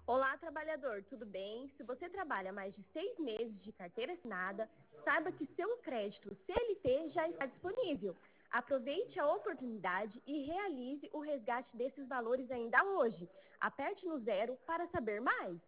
Olá, trabalhador, tudo bem? Se você trabalha mais de 6 meses de carteira assinada, saiba que seu crédito CLT já está disponível. Aproveite a oportunidade e realize o resgate desses valores ainda hoje. Aperte no 0 para saber mais.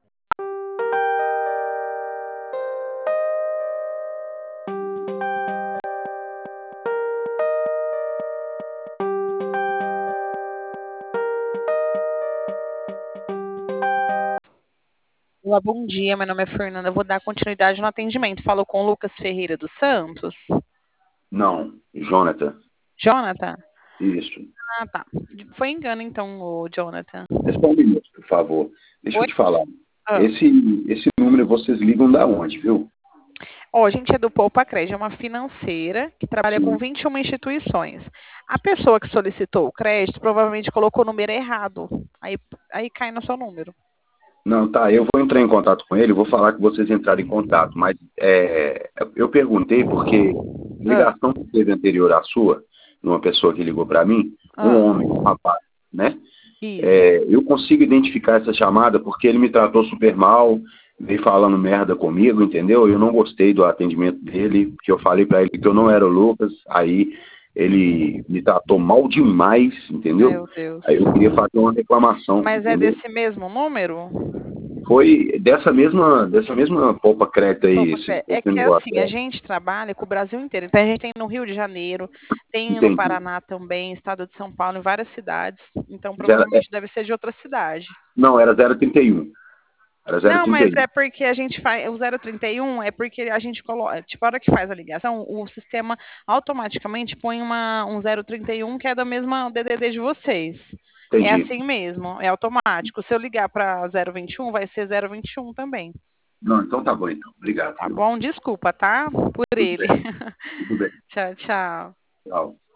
Olá, bom dia. Meu nome é Fernanda. Eu vou dar continuidade no atendimento. Falou com o Lucas Ferreira dos Santos. Não, Jonathan. Jonathan? Isso. Ah, tá. Foi engano, então, o Jonathan. Só um minuto, por favor. Deixa Oi? eu te falar. Ah. Esse número vocês ligam da onde, viu? Ó, a gente é do Poupa Crédito, é uma financeira que trabalha Sim. com 21 instituições. A pessoa que solicitou o crédito provavelmente colocou o número errado. Aí cai no seu número. Não, tá, eu vou entrar em contato com ele, vou falar que vocês entraram em contato, mas eu perguntei porque a ligação que teve anterior à sua, de uma pessoa que ligou para mim, um homem, um rapaz, né? Eu consigo identificar essa chamada porque ele me tratou super mal, veio falando merda comigo, entendeu? Eu não gostei do atendimento dele, porque eu falei para ele que eu não era o Lucas, aí ele me tratou mal demais, entendeu? Meu Deus. Aí eu queria fazer uma reclamação. Mas entendeu? é desse mesmo número? Foi dessa mesma Poupa Crédito aí. É que assim, a gente trabalha com o Brasil inteiro. Então a gente tem no Rio de Janeiro, tem no Paraná também, estado de São Paulo, em várias cidades. Então provavelmente deve ser de outra cidade. Não, era 031. Era 031. Não, mas é porque a gente faz. O 031 é porque a gente coloca. Tipo, a hora que faz a ligação, o sistema automaticamente põe um 031 que é da mesma DDD de vocês. Entendi. É assim mesmo, é automático. Se eu ligar para 021, vai ser 021 também. Não, então tá bom, então. Obrigado. Tá bom? Desculpa, tá? Por ele. Tudo bem. Tchau, tchau. Tchau.